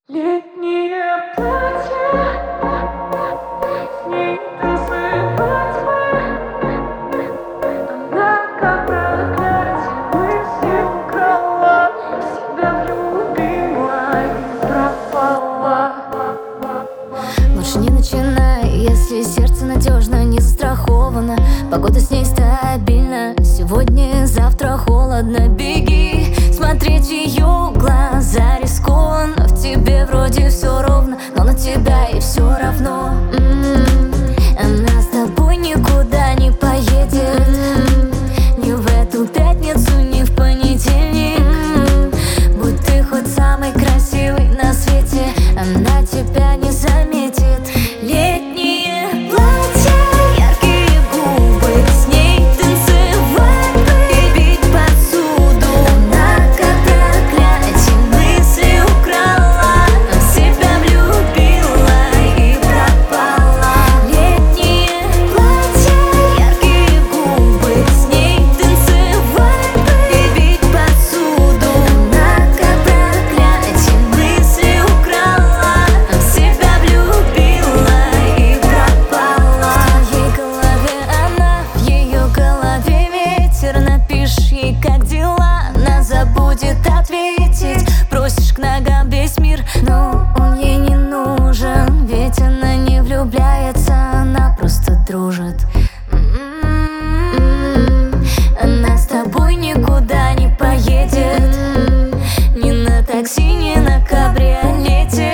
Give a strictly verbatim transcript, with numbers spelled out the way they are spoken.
Летнее платье, с ней танцевать мы. Она как проклятие мысли украла, себя влюбила и пропала. Лучше не начинай, если сердце надежно, не застраховано. Погода с ней стабильна, сегодня и завтра холодно. Беги, смотреть в ее глаза рискованно. В тебе вроде все ровно, но на тебя и все равно. М-м-м. Она с тобой никуда не поедет, м-м. Ни в эту пятницу, ни в понедельник. М-м. Будь ты хоть самый красивый на свете, она тебя не заметит. Летнее платье, яркие губы, с ней танцевать бы и бить посуду. Она как проклятие мысли украла, в себя влюбила и пропала. Летнее платье, яркие губы, с ней танцевать бы и бить посуду. Она как проклятие мысли украла, в себя влюбила и пропала. В твоей голове она, в ее голове ветер. Напишешь ей, как дела, она забудет ответить. Просишь к ногам весь мир, но он ей не нужен. Ведь она не влюбляется, она просто дружит. М-м-м. Она с тобой никуда не поедет, ни на такси, ни на кабриолете.